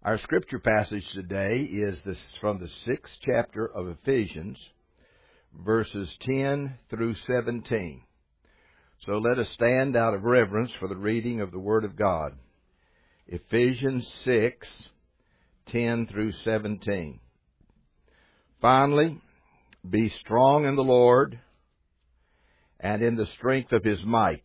Our scripture passage today is from the 6th chapter of Ephesians, verses 10 through 17. So let us stand out of reverence for the reading of the Word of God. Ephesians 6, 10 through 17. Finally, be strong in the Lord and in the strength of His might.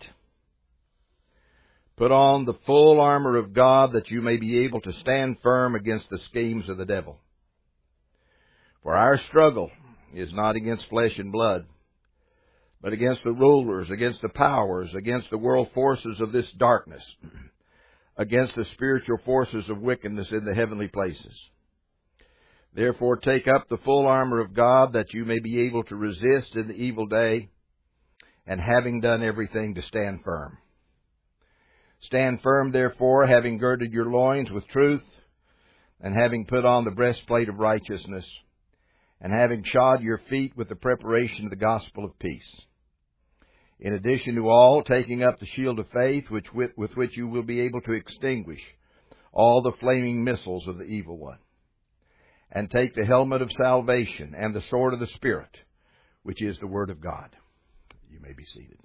Put on the full armor of God that you may be able to stand firm against the schemes of the devil. For our struggle is not against flesh and blood, but against the rulers, against the powers, against the world forces of this darkness, against the spiritual forces of wickedness in the heavenly places. Therefore take up the full armor of God that you may be able to resist in the evil day, and having done everything to stand firm. Stand firm, therefore, having girded your loins with truth, and having put on the breastplate of righteousness, and having shod your feet with the preparation of the gospel of peace. In addition to all, taking up the shield of faith, with which you will be able to extinguish all the flaming missiles of the evil one. And take the helmet of salvation and the sword of the Spirit, which is the Word of God. You may be seated.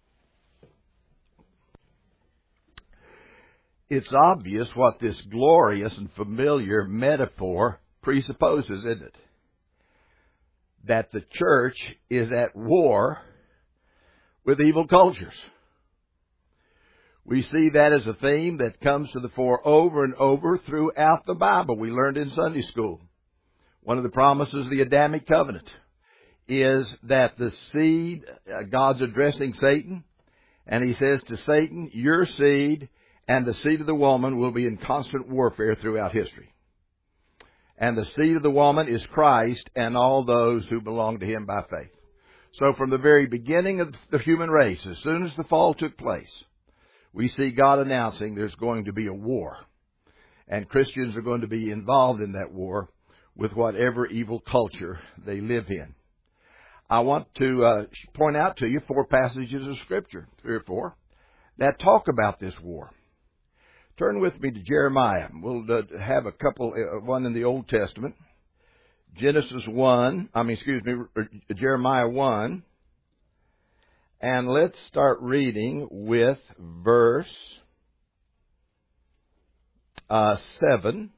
It's obvious what this glorious and familiar metaphor presupposes, isn't it? That the church is at war with evil cultures. We see that as a theme that comes to the fore over and over throughout the Bible. We learned in Sunday school. One of the promises of the Adamic covenant is that the seed, God's addressing Satan, and He says to Satan, your seed and the seed of the woman will be in constant warfare throughout history. And the seed of the woman is Christ and all those who belong to Him by faith. So from the very beginning of the human race, as soon as the fall took place, we see God announcing there's going to be a war. And Christians are going to be involved in that war with whatever evil culture they live in. I want to point out to you 4 passages of Scripture, 3 or 4, that talk about this war. Turn with me to Jeremiah. We'll have a couple, one in the Old Testament. Jeremiah 1. And let's start reading with verse 7.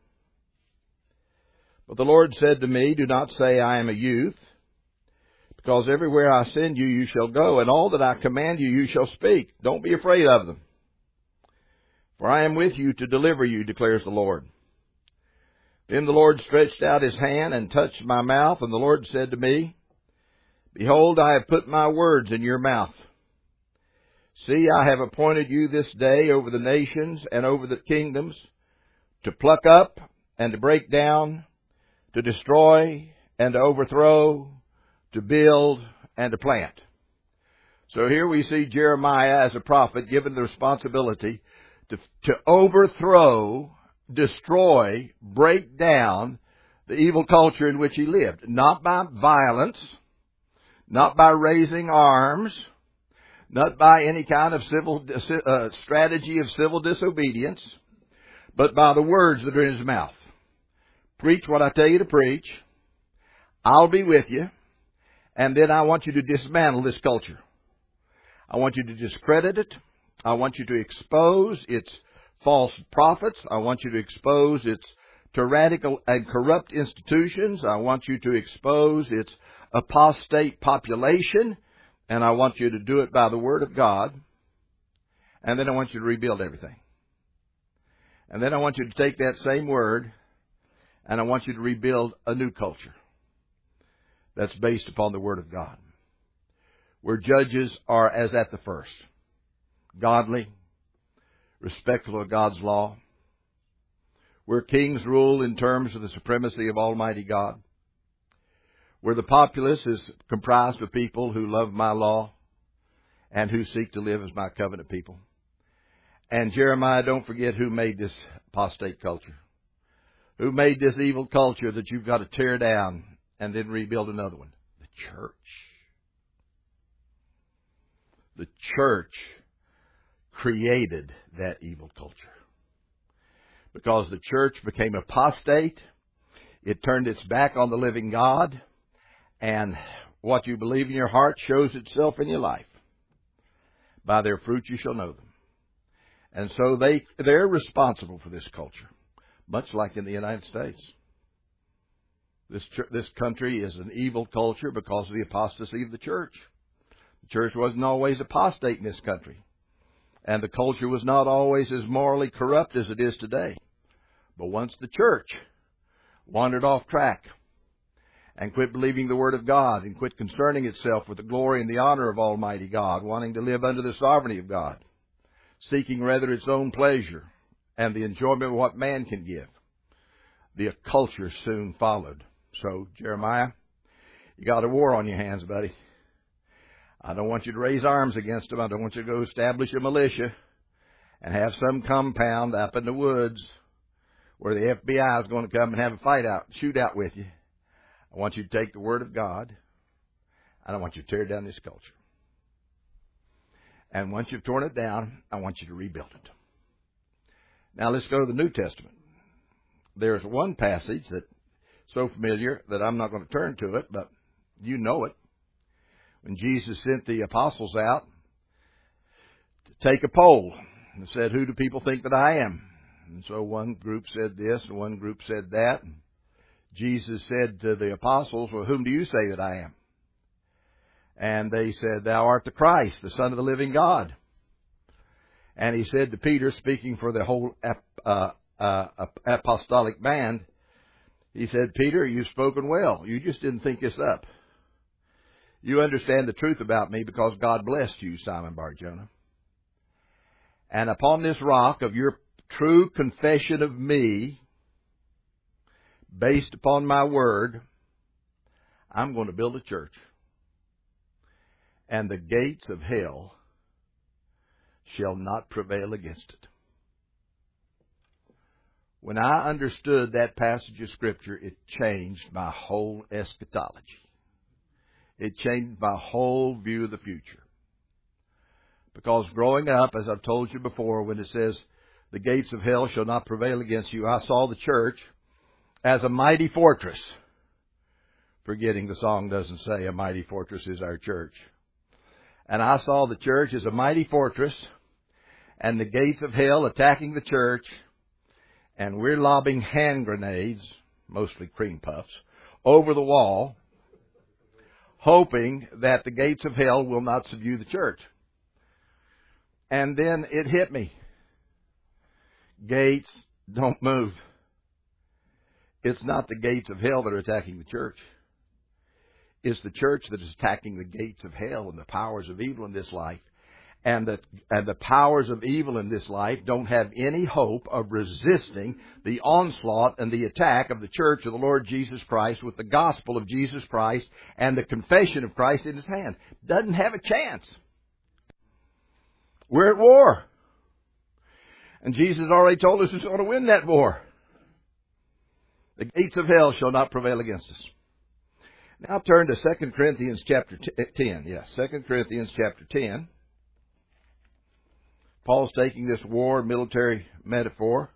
But the Lord said to me, do not say I am a youth, because everywhere I send you, you shall go, and all that I command you, you shall speak. Don't be afraid of them. For I am with you to deliver you, declares the Lord. Then the Lord stretched out His hand and touched my mouth, and the Lord said to me, behold, I have put my words in your mouth. See, I have appointed you this day over the nations and over the kingdoms, to pluck up and to break down, to destroy and to overthrow, to build and to plant. So here we see Jeremiah as a prophet given the responsibility to overthrow, destroy, break down the evil culture in which he lived. Not by violence, not by raising arms, not by any kind of strategy of civil disobedience, but by the words that are in his mouth. Preach what I tell you to preach. I'll be with you. And then I want you to dismantle this culture. I want you to discredit it. I want you to expose its false prophets. I want you to expose its tyrannical and corrupt institutions. I want you to expose its apostate population. And I want you to do it by the Word of God. And then I want you to rebuild everything. And then I want you to take that same Word and I want you to rebuild a new culture that's based upon the Word of God, where judges are as at the first, godly, respectful of God's law, where kings rule in terms of the supremacy of Almighty God, where the populace is comprised of people who love my law and who seek to live as my covenant people. And Jeremiah, don't forget who made this apostate culture, who made this evil culture that you've got to tear down and then rebuild another one. The church. The church created that evil culture. because the church became apostate. It turned its back on the living God, and what you believe in your heart shows itself in your life. By their fruit you shall know them. And so they're responsible for this culture, much like in the United States. This country is an evil culture because of the apostasy of the church. The church wasn't always apostate in this country. And the culture was not always as morally corrupt as it is today. But once the church wandered off track and quit believing the Word of God and quit concerning itself with the glory and the honor of Almighty God, wanting to live under the sovereignty of God, seeking rather its own pleasure and the enjoyment of what man can give, the culture soon followed. So, Jeremiah, you got a war on your hands, buddy. I don't want you to raise arms against them. I don't want you to go establish a militia and have some compound up in the woods where the FBI is going to come and have a shootout with you. I want you to take the Word of God. I don't want you to tear down this culture. And once you've torn it down, I want you to rebuild it. Now let's go to the New Testament. There's one passage that's so familiar that I'm not going to turn to it, but you know it. When Jesus sent the apostles out to take a poll and said, "Who do people think that I am?" And so one group said this and one group said that. And Jesus said to the apostles, "Well, whom do you say that I am?" And they said, "Thou art the Christ, the Son of the living God." And he said to Peter, speaking for the whole apostolic band, he said, "Peter, you've spoken well. You just didn't think this up. You understand the truth about me because God blessed you, Simon Bar-Jonah. And upon this rock of your true confession of me, based upon my word, I'm going to build a church. And the gates of hell shall not prevail against it." When I understood that passage of Scripture, it changed my whole eschatology. It changed my whole view of the future. Because growing up, as I've told you before, when it says, "The gates of hell shall not prevail against you," I saw the church as a mighty fortress. Forgetting the song doesn't say a mighty fortress is our church. And I saw the church as a mighty fortress and the gates of hell attacking the church, and we're lobbing hand grenades, mostly cream puffs, over the wall, hoping that the gates of hell will not subdue the church. And then it hit me. Gates don't move. It's not the gates of hell that are attacking the church. It's the church that is attacking the gates of hell and the powers of evil in this life. And the powers of evil in this life don't have any hope of resisting the onslaught and the attack of the church of the Lord Jesus Christ with the gospel of Jesus Christ and the confession of Christ in his hand. Doesn't have a chance. We're at war. And Jesus already told us who's going to win that war. The gates of hell shall not prevail against us. Now turn to 2 Corinthians chapter 10. Yes, 2 Corinthians chapter 10. Paul's taking this war military metaphor.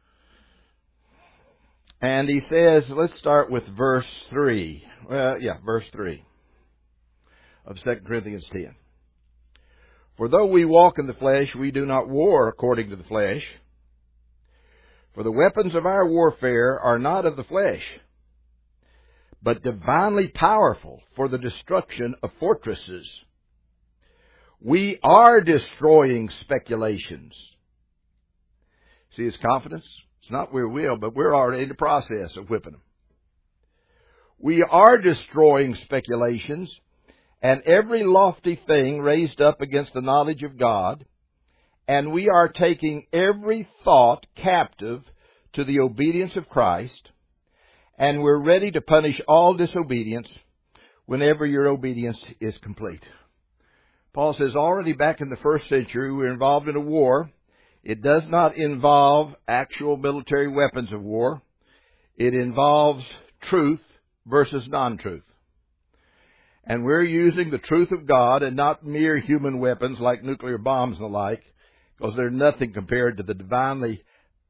And he says, let's start with verse 3. Verse 3 of 2 Corinthians 10. "For though we walk in the flesh, we do not war according to the flesh. For the weapons of our warfare are not of the flesh, but divinely powerful for the destruction of fortresses. We are destroying speculations." See his confidence? It's not we will, but we're already in the process of whipping them. "We are destroying speculations and every lofty thing raised up against the knowledge of God, and we are taking every thought captive to the obedience of Christ, and we're ready to punish all disobedience whenever your obedience is complete." Paul says already back in the first century we were involved in a war. It does not involve actual military weapons of war. It involves truth versus non-truth. And we're using the truth of God and not mere human weapons like nuclear bombs and the like, because they're nothing compared to the divinely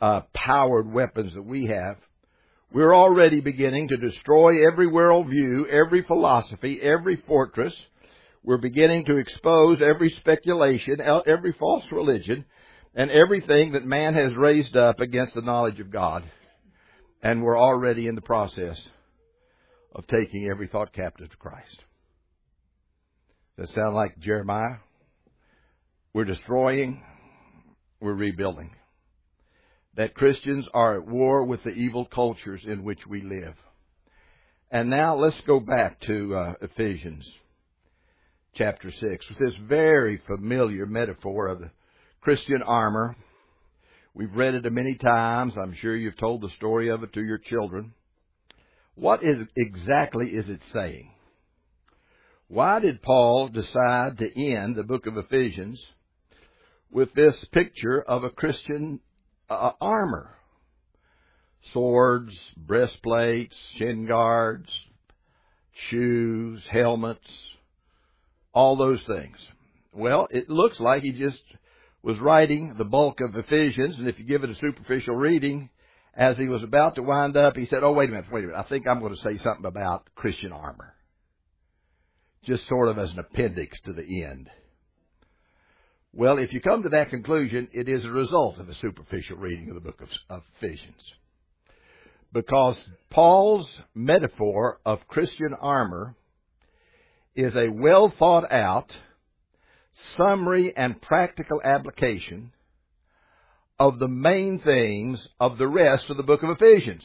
powered weapons that we have, we're already beginning to destroy every worldview, every philosophy, every fortress. We're beginning to expose every speculation, every false religion, and everything that man has raised up against the knowledge of God. And we're already in the process of taking every thought captive to Christ. Does that sound like Jeremiah? We're destroying, we're rebuilding. That Christians are at war with the evil cultures in which we live. And now let's go back to Ephesians chapter 6 with this very familiar metaphor of the Christian armor. We've read it many times. I'm sure you've told the story of it to your children. What exactly is it saying? Why did Paul decide to end the book of Ephesians with this picture of a Christian armor? Swords, breastplates, shin guards, shoes, helmets, all those things. Well, it looks like he just was writing the bulk of Ephesians, and if you give it a superficial reading, as he was about to wind up, he said, wait a minute, I think I'm going to say something about Christian armor. Just sort of as an appendix to the end. Well, if you come to that conclusion, it is a result of a superficial reading of the book of Ephesians. Because Paul's metaphor of Christian armor is a well thought out, summary and practical application of the main things of the rest of the book of Ephesians.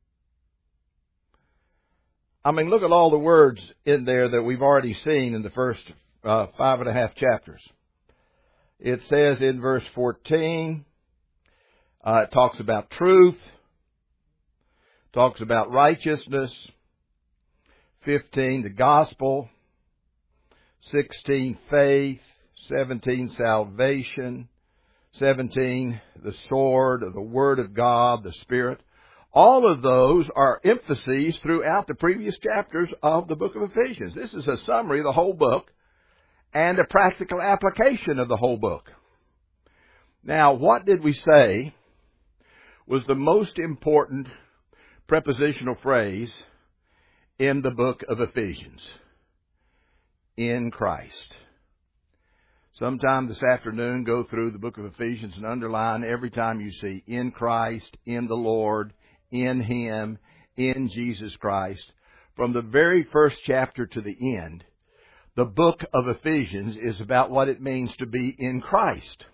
I mean, look at all the words in there that we've already seen in the first 5.5 chapters. It says in verse 14, it talks about truth, talks about righteousness, 15, the gospel, 16, faith, 17, salvation, 17, the sword, the word of God, the Spirit. All of those are emphases throughout the previous chapters of the book of Ephesians. This is a summary of the whole book and a practical application of the whole book. Now, what did we say was the most important prepositional phrase in the book of Ephesians? In Christ. Sometime this afternoon, go through the book of Ephesians and underline every time you see in Christ, in the Lord, in Him, in Jesus Christ. From the very first chapter to the end, the book of Ephesians is about what it means to be in Christ.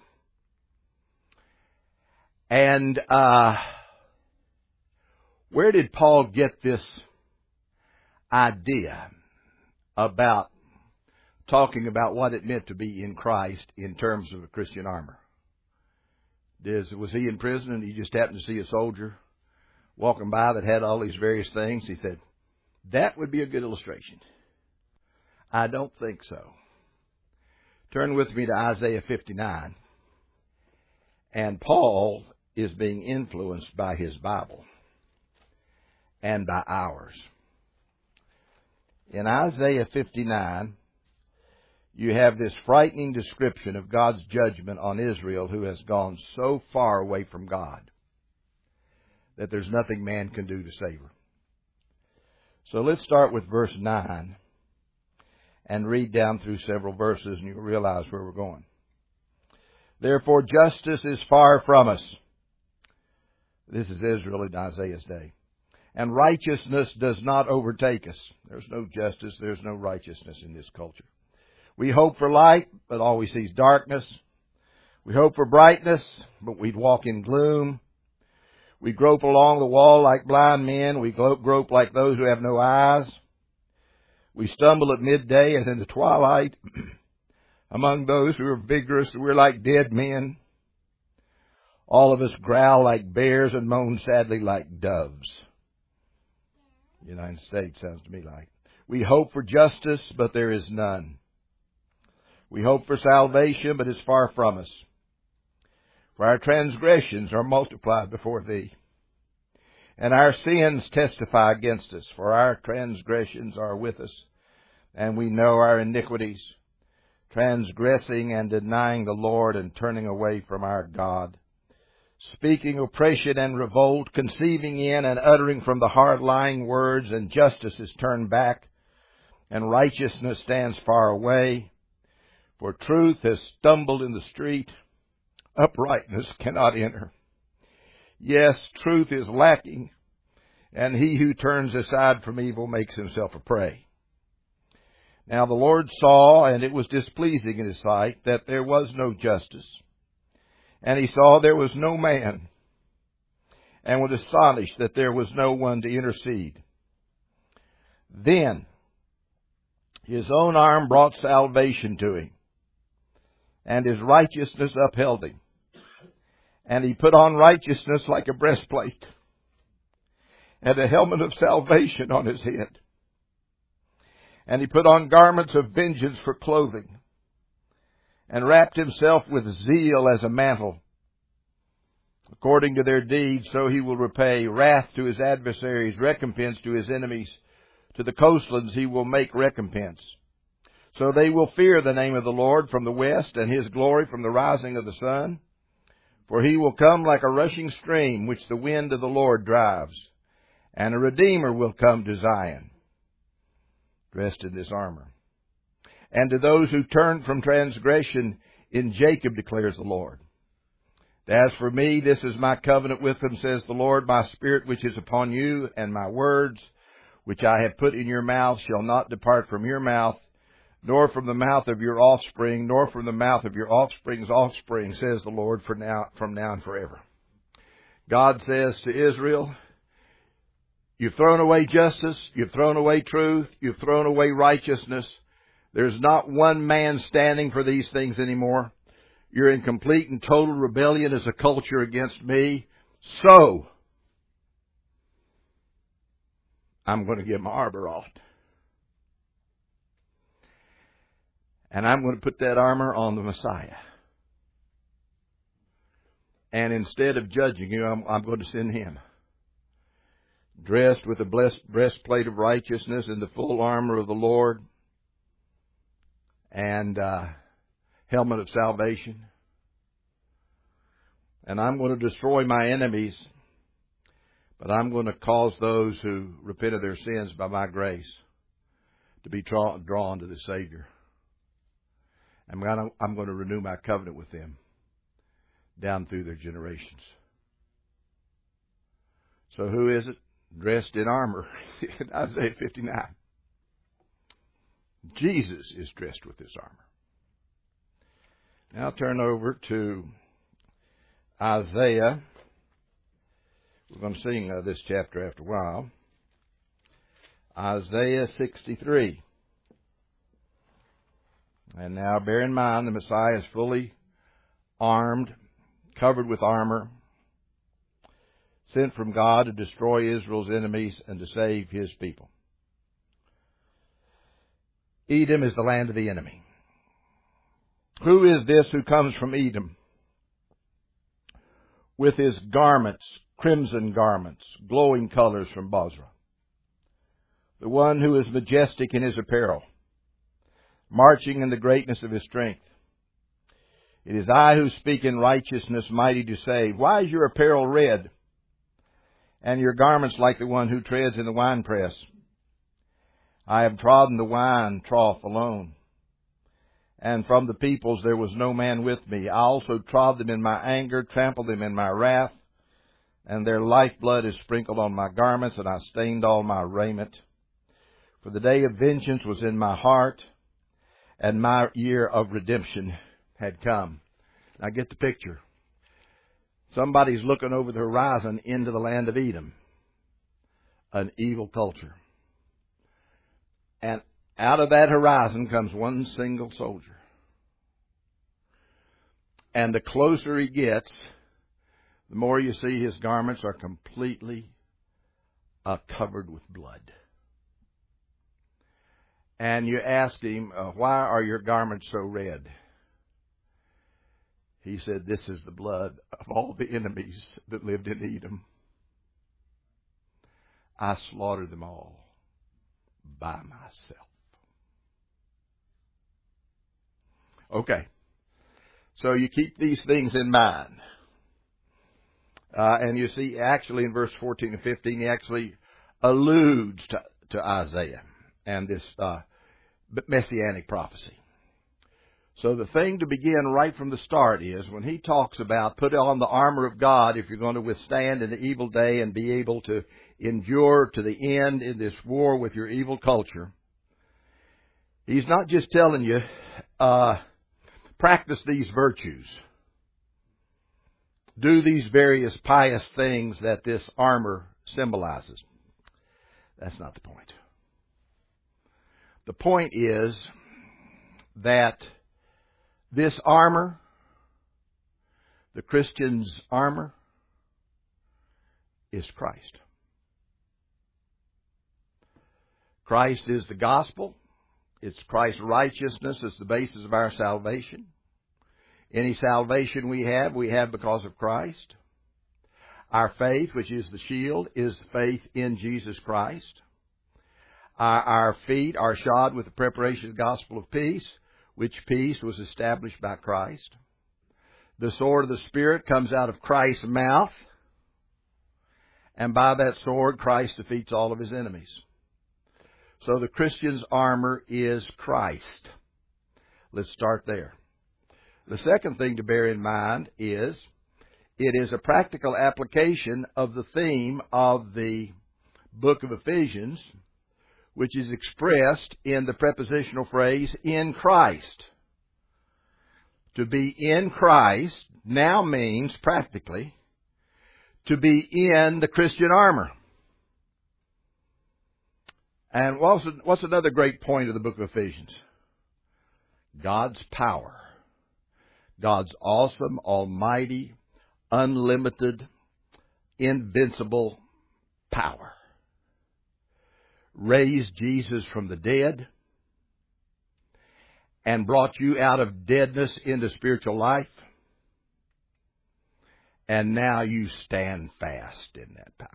And where did Paul get this idea about talking about what it meant to be in Christ in terms of a Christian armor? Was he in prison and he just happened to see a soldier walking by that had all these various things? He said, that would be a good illustration. I don't think so. Turn with me to Isaiah 59. And Paul is being influenced by his Bible and by ours. In Isaiah 59, you have this frightening description of God's judgment on Israel, who has gone so far away from God that there's nothing man can do to save her. So let's start with verse 9 and read down through several verses, and you'll realize where we're going. Therefore justice is far from us. This is Israel in Isaiah's day. And righteousness does not overtake us. There's no justice, there's no righteousness in this culture. We hope for light, but all we see is darkness. We hope for brightness, but we walk in gloom. We grope along the wall like blind men. We grope like those who have no eyes. We stumble at midday as in the twilight. Among those who are vigorous, we're like dead men. All of us growl like bears and moan sadly like doves. The United States sounds to me like. We hope for justice, but there is none. We hope for salvation, but it's far from us. For our transgressions are multiplied before Thee, and our sins testify against us. For our transgressions are with us, and we know our iniquities, transgressing and denying the Lord and turning away from our God. speaking oppression and revolt, conceiving in and uttering from the heart lying words, and justice is turned back, and righteousness stands far away. For truth has stumbled in the street, uprightness cannot enter. Yes, truth is lacking, and he who turns aside from evil makes himself a prey. Now the Lord saw, and it was displeasing in his sight, that there was no justice. And he saw there was no man, and was astonished that there was no one to intercede. Then his own arm brought salvation to him, and his righteousness upheld him. And he put on righteousness like a breastplate, and a helmet of salvation on his head. And he put on garments of vengeance for clothing, and wrapped himself with zeal as a mantle. According to their deeds, so he will repay wrath to his adversaries, recompense to his enemies. To the coastlands he will make recompense. So they will fear the name of the Lord from the west, and his glory from the rising of the sun. For he will come like a rushing stream, which the wind of the Lord drives. And a Redeemer will come to Zion, dressed in this armor. And to those who turn from transgression in Jacob, declares the Lord. As for me, this is my covenant with them, says the Lord. My spirit which is upon you, and my words which I have put in your mouth shall not depart from your mouth, nor from the mouth of your offspring, nor from the mouth of your offspring's offspring, says the Lord, from now and forever. God says to Israel, you've thrown away justice, you've thrown away truth, you've thrown away righteousness. There's not one man standing for these things anymore. You're in complete and total rebellion as a culture against me. So, I'm going to get my armor off. And I'm going to put that armor on the Messiah. And instead of judging you, I'm going to send him, dressed with a breastplate of righteousness and the full armor of the Lord, and helmet of salvation. And I'm going to destroy my enemies, but I'm going to cause those who repent of their sins by my grace to be drawn to the Savior. And I'm going to renew my covenant with them down through their generations. So who is it? Dressed in armor in Isaiah 59. Jesus is dressed with this armor. Now turn over to Isaiah. We're going to sing this chapter after a while. Isaiah 63. And now bear in mind the Messiah is fully armed, covered with armor, sent from God to destroy Israel's enemies and to save his people. Edom is the land of the enemy. Who is this who comes from Edom with his garments, crimson garments, glowing colors from Bozrah? The one who is majestic in his apparel, marching in the greatness of his strength. It is I who speak in righteousness, mighty to save. Why is your apparel red, and your garments like the one who treads in the winepress? I have trodden the wine trough alone, and from the peoples there was no man with me. I also trod them in my anger, trampled them in my wrath, and their lifeblood is sprinkled on my garments, and I stained all my raiment. For the day of vengeance was in my heart, and my year of redemption had come. Now get the picture. Somebody's looking over the horizon into the land of Edom, an evil culture. And out of that horizon comes one single soldier. And the closer he gets, the more you see his garments are completely covered with blood. And you ask him, why are your garments so red? He said, this is the blood of all the enemies that lived in Edom. I slaughtered them all by myself. Okay. So you keep these things in mind. And you see, actually, in verse 14 and 15, he actually alludes to Isaiah and this messianic prophecy. So the thing to begin right from the start is when he talks about put on the armor of God if you're going to withstand in the evil day and be able to endure to the end in this war with your evil culture. He's not just telling you, practice these virtues. Do these various pious things that this armor symbolizes. That's not the point. The point is that this armor, the Christian's armor, is Christ. Christ is the gospel. It's Christ's righteousness as the basis of our salvation. Any salvation we have because of Christ. Our faith, which is the shield, is faith in Jesus Christ. Our feet are shod with the preparation of the gospel of peace, which peace was established by Christ. The sword of the Spirit comes out of Christ's mouth, and by that sword Christ defeats all of his enemies. So the Christian's armor is Christ. Let's start there. The second thing to bear in mind is it is a practical application of the theme of the book of Ephesians, which is expressed in the prepositional phrase, in Christ. To be in Christ now means, practically, to be in the Christian armor. And what's another great point of the book of Ephesians? God's power. God's awesome, almighty, unlimited, invincible power. Raised Jesus from the dead and brought you out of deadness into spiritual life. And now you stand fast in that power.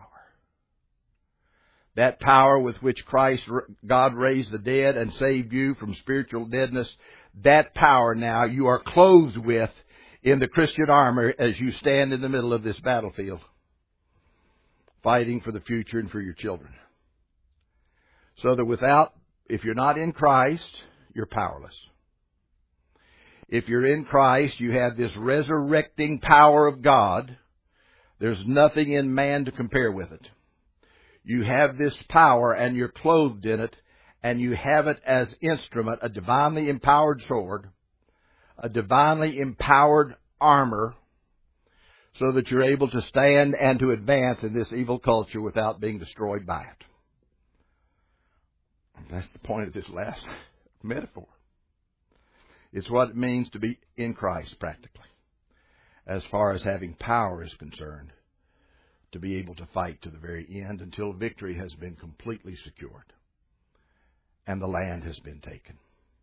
That power with which God raised the dead and saved you from spiritual deadness, that power now you are clothed with in the Christian armor as you stand in the middle of this battlefield, fighting for the future and for your children. So that if you're not in Christ, you're powerless. If you're in Christ, you have this resurrecting power of God. There's nothing in man to compare with it. You have this power and you're clothed in it, and you have it as instrument, a divinely empowered sword, a divinely empowered armor, so that you're able to stand and to advance in this evil culture without being destroyed by it. That's the point of this last metaphor. It's what it means to be in Christ, practically, as far as having power is concerned, to be able to fight to the very end until victory has been completely secured and the land has been taken.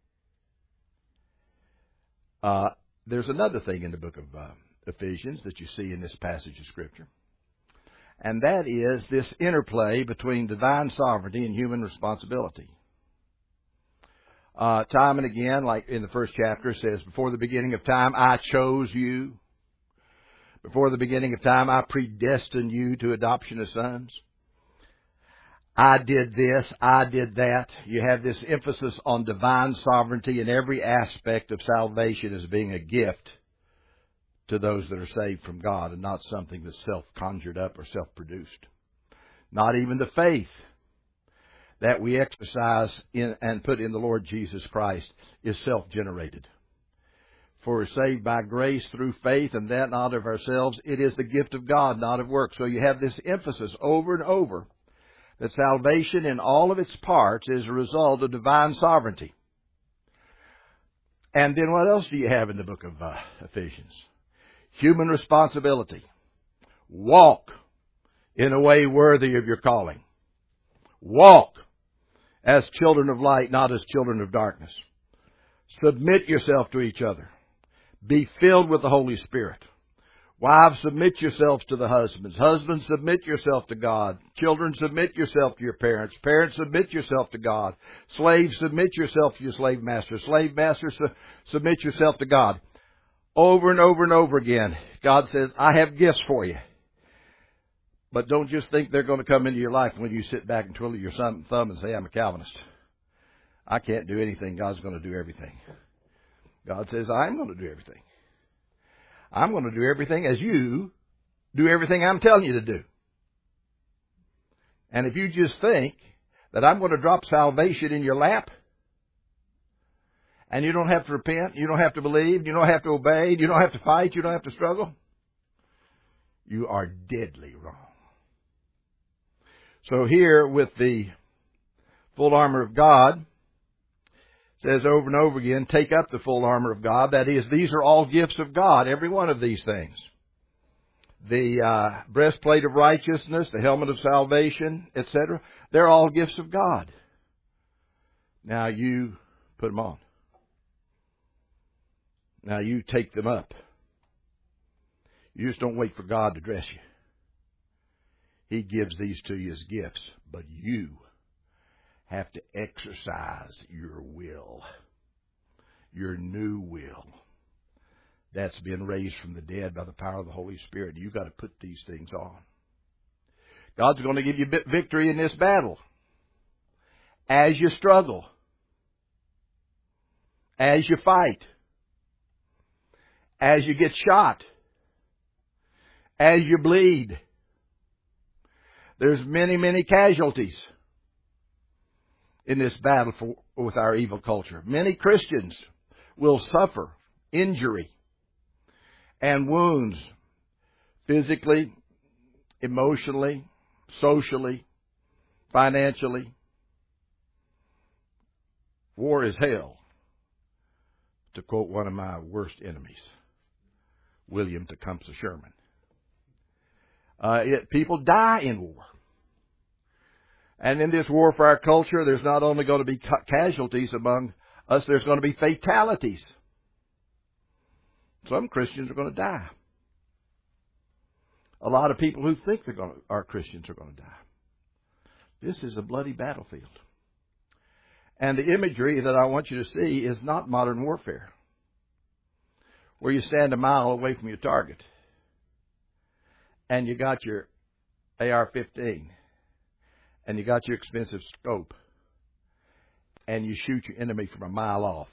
There's another thing in the book of Ephesians that you see in this passage of Scripture, and that is this interplay between divine sovereignty and human responsibility. Time and again, like in the first chapter, it says, before the beginning of time, I chose you. Before the beginning of time, I predestined you to adoption as sons. I did this, I did that. You have this emphasis on divine sovereignty in every aspect of salvation as being a gift to those that are saved from God and not something that's self-conjured up or self-produced. Not even the faith that we exercise in and put in the Lord Jesus Christ is self-generated. For we're saved by grace through faith, and that not of ourselves. It is the gift of God, not of works. So you have this emphasis over and over that salvation in all of its parts is a result of divine sovereignty. And then what else do you have in the book of Ephesians? Human responsibility. Walk in a way worthy of your calling. Walk as children of light, not as children of darkness. Submit yourself to each other. Be filled with the Holy Spirit. Wives, submit yourselves to the husbands. Husbands, submit yourself to God. Children, submit yourself to your parents. Parents, submit yourself to God. Slaves, submit yourself to your slave master. Slave masters, submit yourself to God. Over and over and over again, God says, I have gifts for you. But don't just think they're going to come into your life when you sit back and twiddle your thumb and say, I'm a Calvinist. I can't do anything. God's going to do everything. God says, I'm going to do everything. I'm going to do everything as you do everything I'm telling you to do. And if you just think that I'm going to drop salvation in your lap, and you don't have to repent, you don't have to believe, you don't have to obey, you don't have to fight, you don't have to struggle, you are deadly wrong. So here with the full armor of God, it says over and over again, take up the full armor of God. That is, these are all gifts of God, every one of these things. The breastplate of righteousness, the helmet of salvation, etc. They're all gifts of God. Now you put them on. Now you take them up. You just don't wait for God to dress you. He gives these to you as gifts, but you have to exercise your will, your new will. That's been raised from the dead by the power of the Holy Spirit. You've got to put these things on. God's going to give you victory in this battle as you struggle, as you fight, as you get shot, as you bleed. There's many, many casualties in this battle with our evil culture. Many Christians will suffer injury and wounds physically, emotionally, socially, financially. War is hell, to quote one of my worst enemies, William Tecumseh Sherman. People die in war. And in this war for our culture, there's not only going to be casualties among us, there's going to be fatalities. Some Christians are going to die. A lot of people who think are Christians are going to die. This is a bloody battlefield. And the imagery that I want you to see is not modern warfare, where you stand a mile away from your target and you got your AR-15 and you got your expensive scope and you shoot your enemy from a mile off.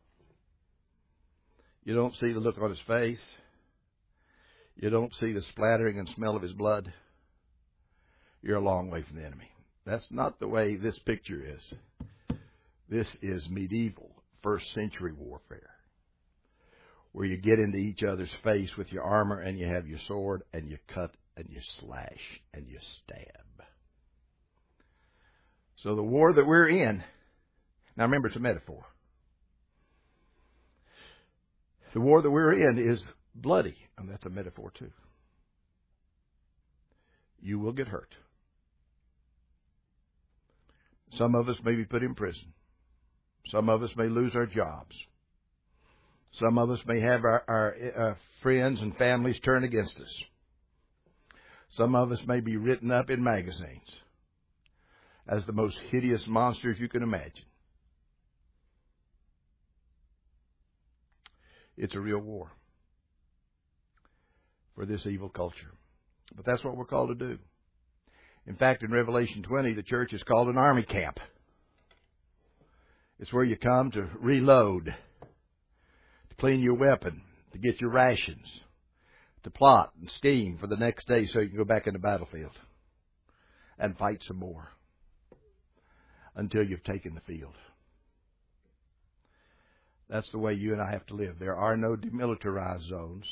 You don't see the look on his face. You don't see the splattering and smell of his blood. You're a long way from the enemy. That's not the way this picture is. This is medieval, first century warfare, where you get into each other's face with your armor and you have your sword and you cut and you slash and you stab. So the war that we're in, now remember it's a metaphor. The war that we're in is bloody, and that's a metaphor too. You will get hurt. Some of us may be put in prison. Some of us may lose our jobs. Some of us may have our friends and families turn against us. Some of us may be written up in magazines as the most hideous monsters you can imagine. It's a real war for this evil culture. But that's what we're called to do. In fact, in Revelation 20, the church is called an army camp. It's where you come to reload, to clean your weapon, to get your rations, to plot and scheme for the next day so you can go back in the battlefield and fight some more until you've taken the field. That's the way you and I have to live. There are no demilitarized zones.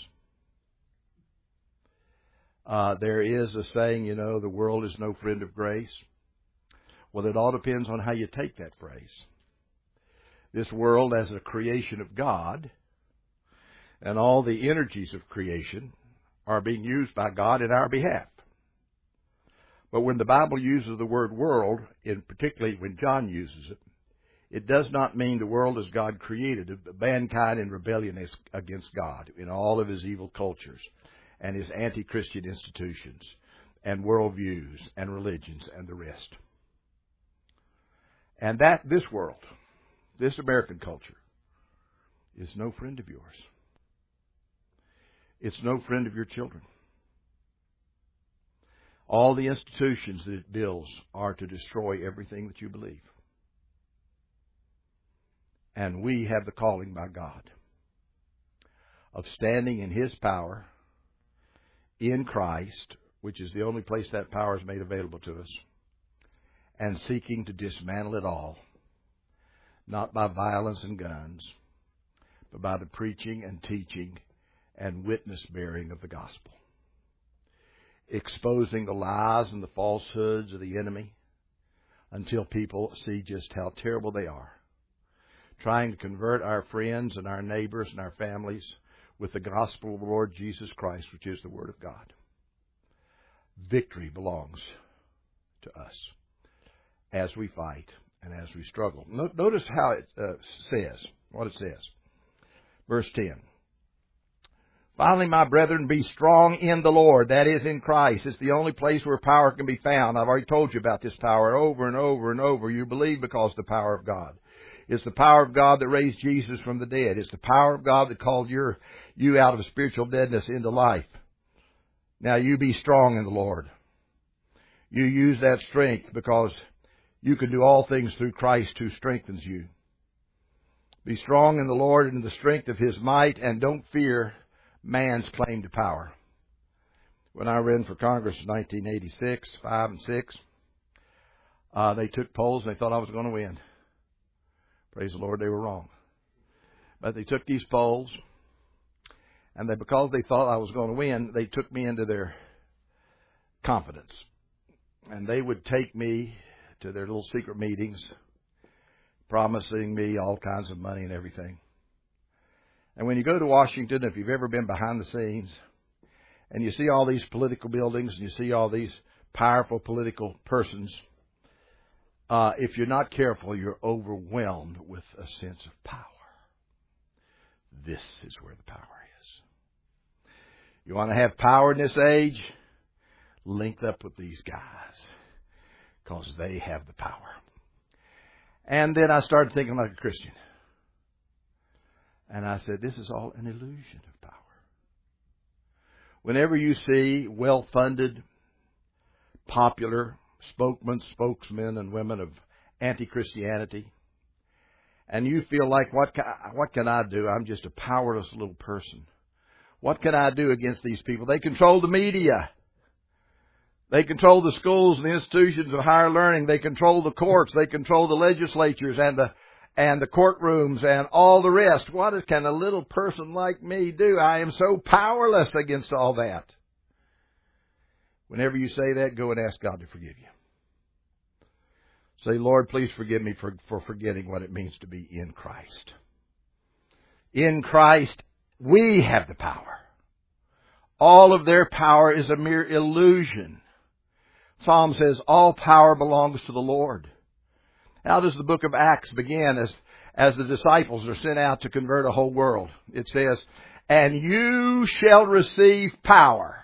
There is a saying, the world is no friend of grace. Well, it all depends on how you take that phrase. This world as a creation of God, and all the energies of creation are being used by God in our behalf. But when the Bible uses the word world, and particularly when John uses it, it does not mean the world as God created it, but mankind in rebellion against God in all of his evil cultures and his anti-Christian institutions and worldviews and religions and the rest. And this world, this American culture, is no friend of yours. It's no friend of your children. All the institutions that it builds are to destroy everything that you believe. And we have the calling by God of standing in His power in Christ, which is the only place that power is made available to us, and seeking to dismantle it all, not by violence and guns, but by the preaching and teaching and witness bearing of the gospel. Exposing the lies and the falsehoods of the enemy until people see just how terrible they are. Trying to convert our friends and our neighbors and our families with the gospel of the Lord Jesus Christ, which is the Word of God. Victory belongs to us as we fight and as we struggle. Notice how it says, what it says. Verse 10. Finally, my brethren, be strong in the Lord, that is in Christ. It's the only place where power can be found. I've already told you about this power over and over and over. You believe because of the power of God. It's the power of God that raised Jesus from the dead. It's the power of God that called you out of spiritual deadness into life. Now you be strong in the Lord. You use that strength because you can do all things through Christ who strengthens you. Be strong in the Lord and in the strength of His might, and don't fear man's claim to power. When I ran for Congress in 1986, 5 and 6, they took polls and they thought I was going to win. Praise the Lord, they were wrong. But they took these polls, and because they thought I was going to win, they took me into their confidence. And they would take me to their little secret meetings, promising me all kinds of money and everything. And when you go to Washington, if you've ever been behind the scenes, and you see all these political buildings, and you see all these powerful political persons, if you're not careful, you're overwhelmed with a sense of power. This is where the power is. You want to have power in this age? Link up with these guys, because they have the power. And then I started thinking like a Christian. And I said, this is all an illusion of power. Whenever you see well-funded, popular spokesmen and women of anti-Christianity, and you feel like, what can I do? I'm just a powerless little person. What can I do against these people? They control the media. They control the schools and the institutions of higher learning. They control the courts. They control the legislatures and the courtrooms and all the rest. What can a little person like me do? I am so powerless against all that. Whenever you say that, go and ask God to forgive you. Say, Lord, please forgive me for forgetting what it means to be in Christ. In Christ, we have the power. All of their power is a mere illusion. Psalm says, all power belongs to the Lord. How does the book of Acts begin as the disciples are sent out to convert a whole world? It says, and you shall receive power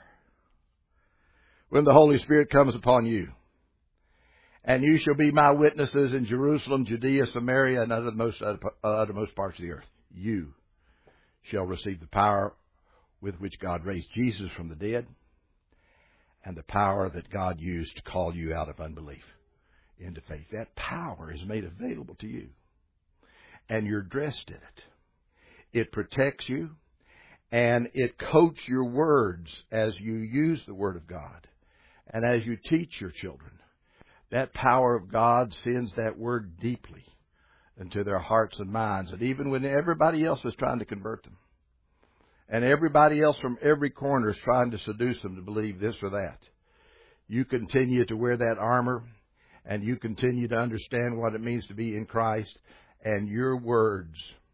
when the Holy Spirit comes upon you. And you shall be my witnesses in Jerusalem, Judea, Samaria, and uttermost parts of the earth. You shall receive the power with which God raised Jesus from the dead, and the power that God used to call you out of unbelief into faith. That power is made available to you. And you're dressed in it. It protects you, and it coats your words as you use the Word of God. And as you teach your children, that power of God sends that Word deeply into their hearts and minds. And even when everybody else is trying to convert them, and everybody else from every corner is trying to seduce them to believe this or that, you continue to wear that armor, and you continue to understand what it means to be in Christ, and your words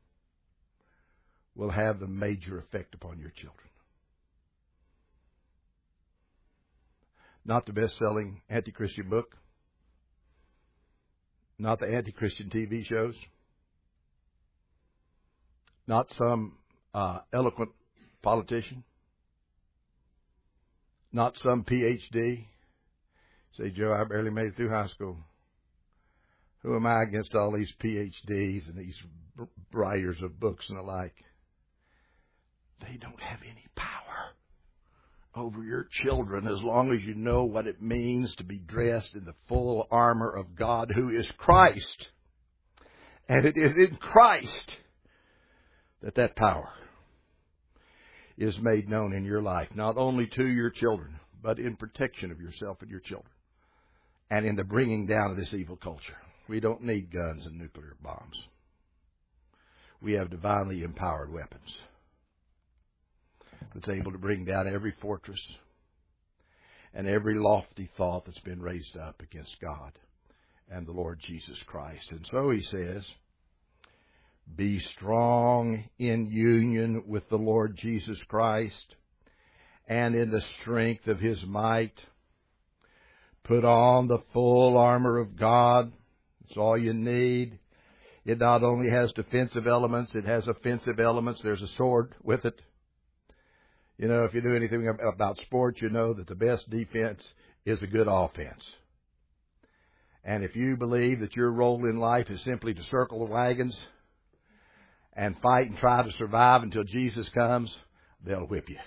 will have the major effect upon your children. Not the best-selling anti-Christian book, not the anti-Christian TV shows, not some eloquent politician, not some PhD. Say, Joe, I barely made it through high school. Who am I against all these PhDs and these writers of books and the like? They don't have any power over your children as long as you know what it means to be dressed in the full armor of God, who is Christ. And it is in Christ that power is made known in your life, not only to your children, but in protection of yourself and your children, and in the bringing down of this evil culture. We don't need guns and nuclear bombs. We have divinely empowered weapons that's able to bring down every fortress and every lofty thought that's been raised up against God and the Lord Jesus Christ. And so he says, be strong in union with the Lord Jesus Christ and in the strength of His might. Put on the full armor of God. That's all you need. It not only has defensive elements, it has offensive elements. There's a sword with it. You know, if you know anything about sports, you know that the best defense is a good offense. And if you believe that your role in life is simply to circle the wagons and fight and try to survive until Jesus comes, they'll whip you.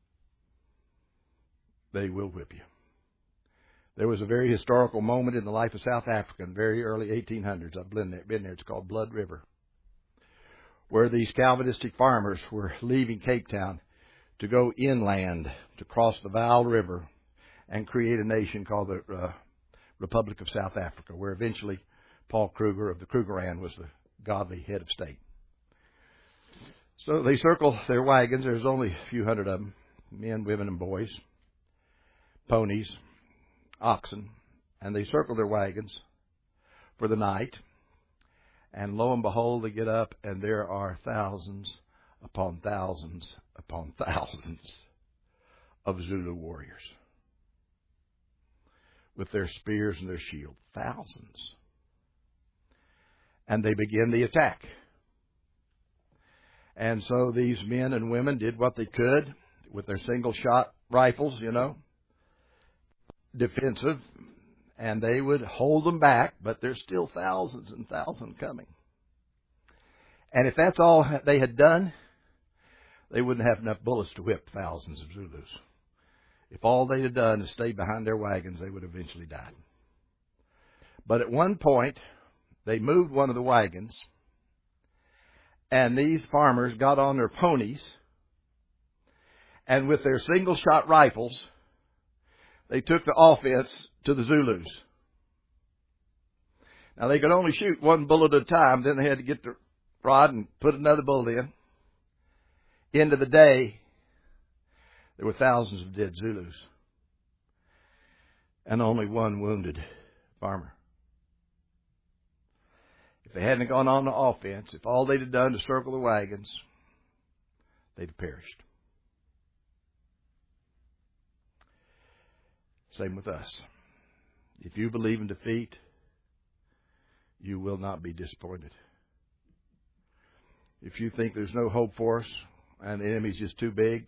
They will whip you. There was a very historical moment in the life of South Africa in the very early 1800s. I've been there. It's called Blood River, where these Calvinistic farmers were leaving Cape Town to go inland to cross the Vaal River and create a nation called the Republic of South Africa, where eventually Paul Kruger of the Krugerrand was the godly head of state. So they circle their wagons. There's only a few hundred of them, men, women, and boys, ponies, oxen, and they circle their wagons for the night. And lo and behold, they get up, and there are thousands upon thousands upon thousands of Zulu warriors with their spears and their shield. Thousands. And they begin the attack. And so these men and women did what they could with their single-shot rifles, you know, defensive, and they would hold them back, but there's still thousands and thousands coming. And if that's all they had done, they wouldn't have enough bullets to whip thousands of Zulus. If all they had done is stay behind their wagons, they would have eventually died. But at one point, they moved one of the wagons, and these farmers got on their ponies, and with their single-shot rifles, they took the offense to the Zulus. Now, they could only shoot one bullet at a time. Then they had to get the rod and put another bullet in. End of the day, there were thousands of dead Zulus and only one wounded farmer. If they hadn't gone on the offense, if all they'd have done to circle the wagons, they'd have perished. Same with us. If you believe in defeat, you will not be disappointed. If you think there's no hope for us and the enemy's just too big,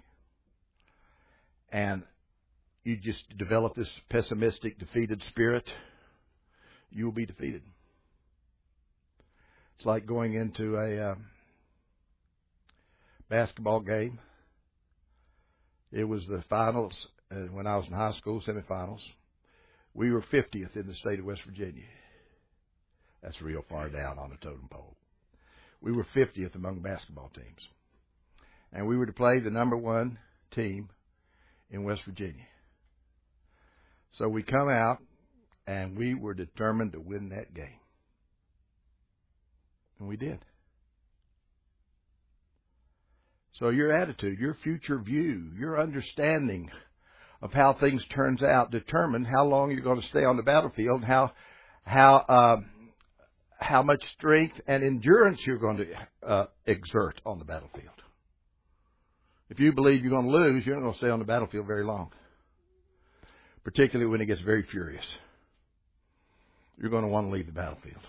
and you just develop this pessimistic, defeated spirit, you will be defeated. It's like going into a basketball game. It was the finals when I was in high school, semifinals. We were 50th in the state of West Virginia. That's real far down on the totem pole. We were 50th among basketball teams. And we were to play the number one team in West Virginia. So we come out, and we were determined to win that game. And we did. So your attitude, your future view, your understanding of how things turns out determine how long you're going to stay on the battlefield, how much strength and endurance you're going to exert on the battlefield. If you believe you're going to lose, you're not going to stay on the battlefield very long, particularly when it gets very furious. You're going to want to leave the battlefield.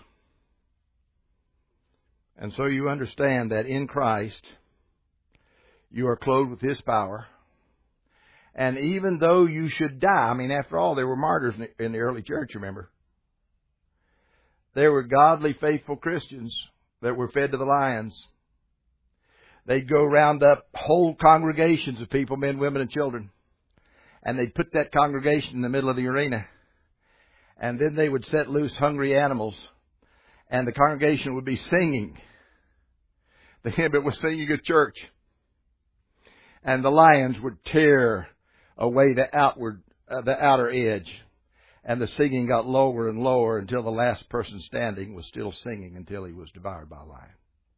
And so you understand that in Christ, you are clothed with His power. And even though you should die, I mean, after all, there were martyrs in the early church, remember. There were godly, faithful Christians that were fed to the lions. They'd go round up whole congregations of people, men, women, and children, And they'd put that congregation in the middle of the arena. And then they would set loose hungry animals. And the congregation would be singing. The hymn it was singing at church. And the lions would tear away the outer edge. And the singing got lower and lower until the last person standing was still singing until he was devoured by a lion.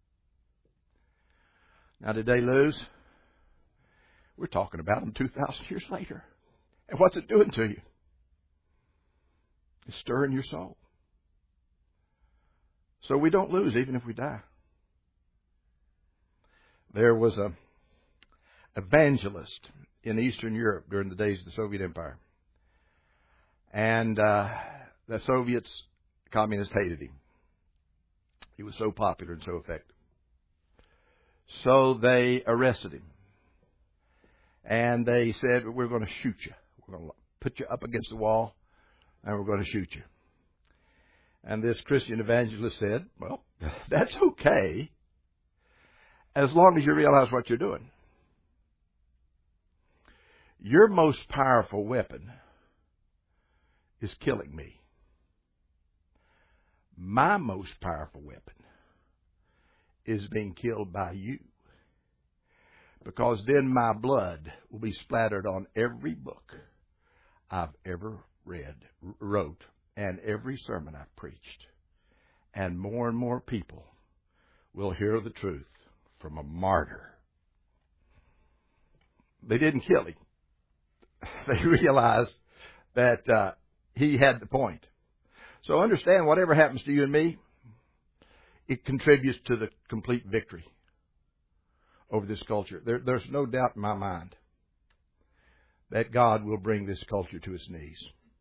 Now, did they lose? We're talking about them 2,000 years later. And what's it doing to you? It's stirring your soul. So we don't lose even if we die. There was an evangelist in Eastern Europe during the days of the Soviet Empire. And the Soviets, communists, hated him. He was so popular and so effective. So they arrested him. And they said, we're going to shoot you. We're going to put you up against the wall, and we're going to shoot you. And this Christian evangelist said, well, that's okay, as long as you realize what you're doing. Your most powerful weapon is killing me. My most powerful weapon is being killed by you. Because then my blood will be splattered on every book I've ever wrote, and every sermon I've preached. And more people will hear the truth from a martyr. They didn't kill him. They realized that he had the point. So understand, whatever happens to you and me, it contributes to the complete victory over this culture. There's no doubt in my mind that God will bring this culture to its knees.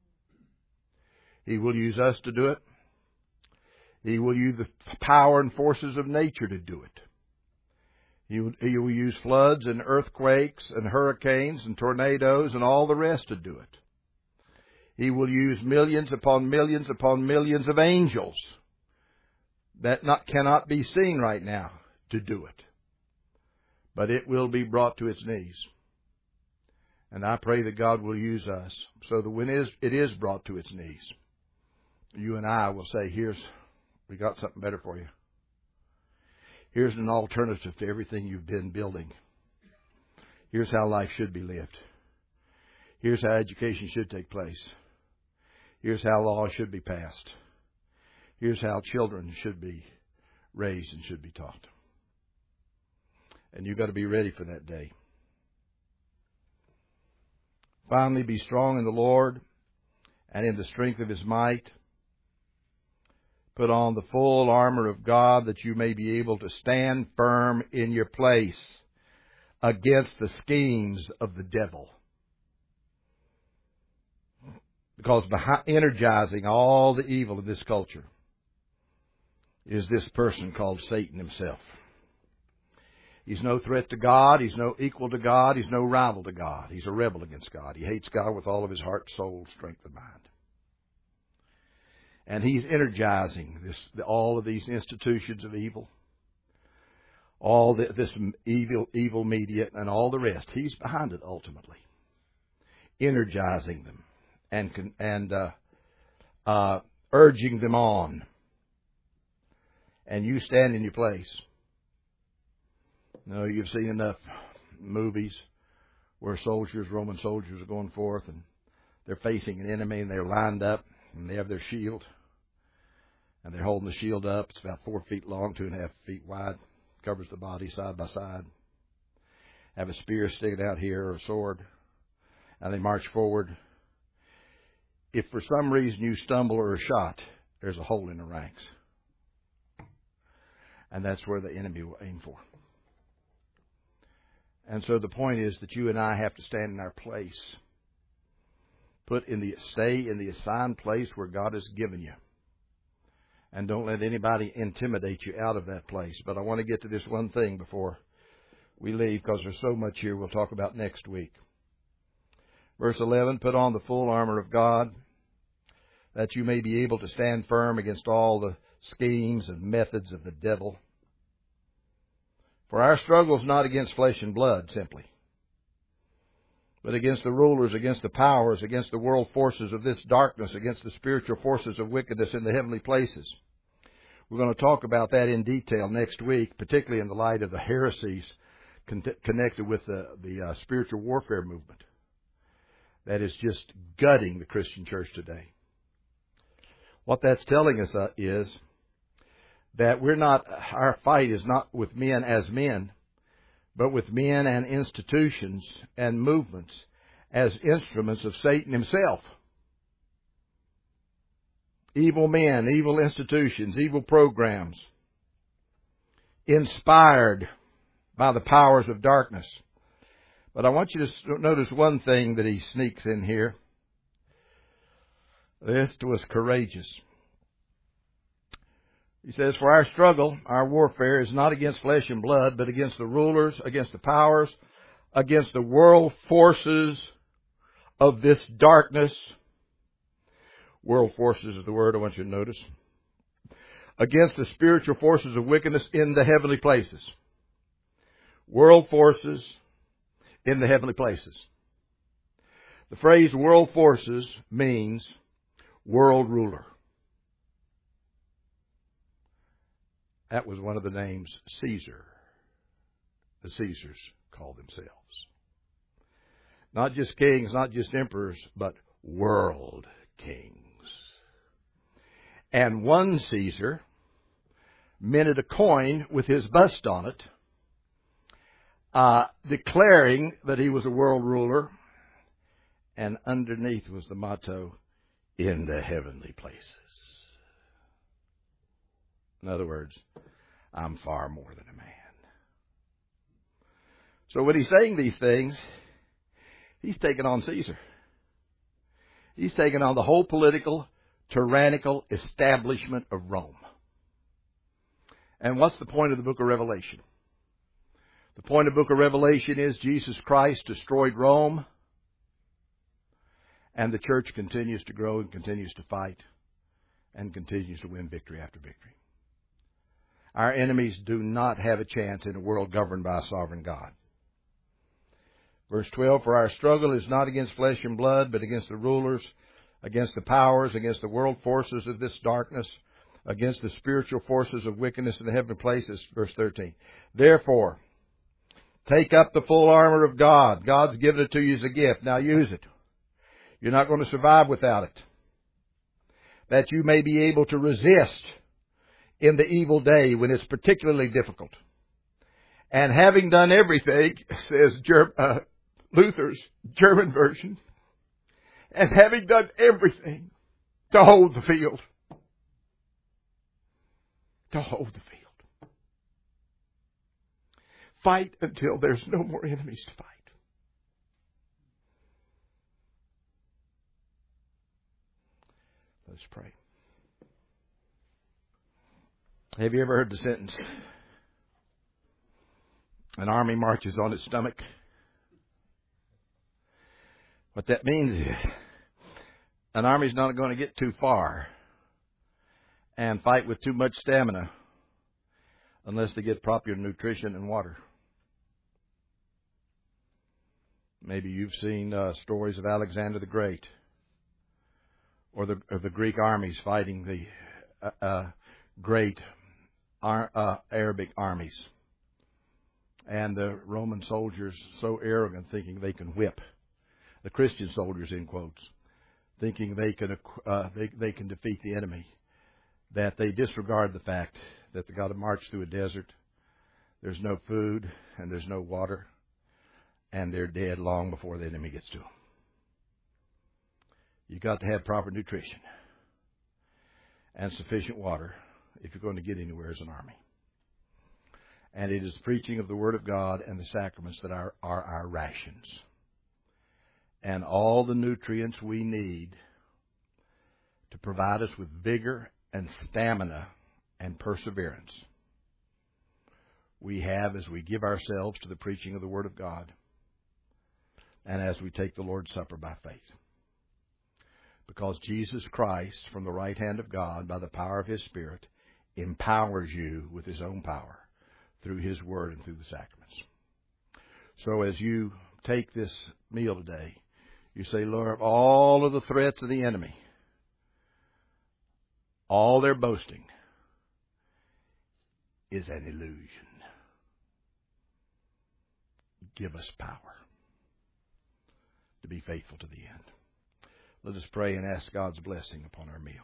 He will use us to do it. He will use the power and forces of nature to do it. He will use floods and earthquakes and hurricanes and tornadoes and all the rest to do it. He will use millions upon millions upon millions of angels that cannot be seen right now to do it. But it will be brought to its knees. And I pray that God will use us so that when it is brought to its knees, you and I will say, we got something better for you. Here's an alternative to everything you've been building. Here's how life should be lived. Here's how education should take place. Here's how laws should be passed. Here's how children should be raised and should be taught. And you've got to be ready for that day. Finally, be strong in the Lord and in the strength of His might. Put on the full armor of God that you may be able to stand firm in your place against the schemes of the devil. Because energizing all the evil of this culture is this person called Satan himself. He's no threat to God. He's no equal to God. He's no rival to God. He's a rebel against God. He hates God with all of his heart, soul, strength, and mind. And he's energizing all of these institutions of evil, all this evil media, and all the rest. He's behind it ultimately, energizing them and urging them on. And you stand in your place. No, you've seen enough movies where Roman soldiers are going forth and they're facing an enemy and they're lined up and they have their shield and they're holding the shield up. It's about 4 feet long, 2.5 feet wide, covers the body side by side. Have a spear sticking out here or a sword, and they march forward. If for some reason you stumble or are shot, there's a hole in the ranks. And that's where the enemy will aim for. And so the point is that you and I have to stand in our place. Stay in the assigned place where God has given you. And don't let anybody intimidate you out of that place. But I want to get to this one thing before we leave, because there's so much here we'll talk about next week. Verse 11, put on the full armor of God, that you may be able to stand firm against all the schemes and methods of the devil. For our struggle is not against flesh and blood, simply, but against the rulers, against the powers, against the world forces of this darkness, against the spiritual forces of wickedness in the heavenly places. We're going to talk about that in detail next week, particularly in the light of the heresies connected with the spiritual warfare movement that is just gutting the Christian church today. What that's telling us is that our fight is not with men as men, but with men and institutions and movements as instruments of Satan himself. Evil men, evil institutions, evil programs, inspired by the powers of darkness. But I want you to notice one thing that he sneaks in here. This was courageous. He says, for our struggle, our warfare is not against flesh and blood, but against the rulers, against the powers, against the world forces of this darkness. World forces is the word I want you to notice. Against the spiritual forces of wickedness in the heavenly places. World forces in the heavenly places. The phrase world forces means world ruler. That was one of the names Caesar. The Caesars called themselves. Not just kings, not just emperors, but world kings. And one Caesar minted a coin with his bust on it, declaring that he was a world ruler, and underneath was the motto, in the heavenly places. In other words, I'm far more than a man. So when he's saying these things, he's taking on Caesar. He's taking on the whole political, tyrannical establishment of Rome. And what's the point of the book of Revelation? The point of the book of Revelation is Jesus Christ destroyed Rome, and the church continues to grow and continues to fight and continues to win victory after victory. Our enemies do not have a chance in a world governed by a sovereign God. Verse 12, for our struggle is not against flesh and blood, but against the rulers, against the powers, against the world forces of this darkness, against the spiritual forces of wickedness in the heavenly places. Verse 13, therefore, take up the full armor of God. God's given it to you as a gift. Now use it. You're not going to survive without it. That you may be able to resist in the evil day when it's particularly difficult. And having done everything, says Luther's German version, and having done everything to hold the field. To hold the field. Fight until there's no more enemies to fight. Let's pray. Have you ever heard the sentence, an army marches on its stomach? What that means is an army's not going to get too far and fight with too much stamina unless they get proper nutrition and water. Maybe you've seen stories of Alexander the Great or the Greek armies fighting the great Arabic armies. And the Roman soldiers so arrogant, thinking they can whip the Christian soldiers, in quotes, thinking they can defeat the enemy, that they disregard the fact that they got to march through a desert. There's no food and there's no water, and they're dead long before the enemy gets to them. You got to have proper nutrition and sufficient water if you're going to get anywhere as an army. And it is preaching of the Word of God and the sacraments that are our rations. And all the nutrients we need to provide us with vigor and stamina and perseverance we have as we give ourselves to the preaching of the Word of God and as we take the Lord's Supper by faith. Because Jesus Christ, from the right hand of God, by the power of His Spirit, empowers you with His own power through His Word and through the sacraments. So as you take this meal today, you say, Lord, all of the threats of the enemy, all their boasting is an illusion. Give us power to be faithful to the end. Let us pray and ask God's blessing upon our meal.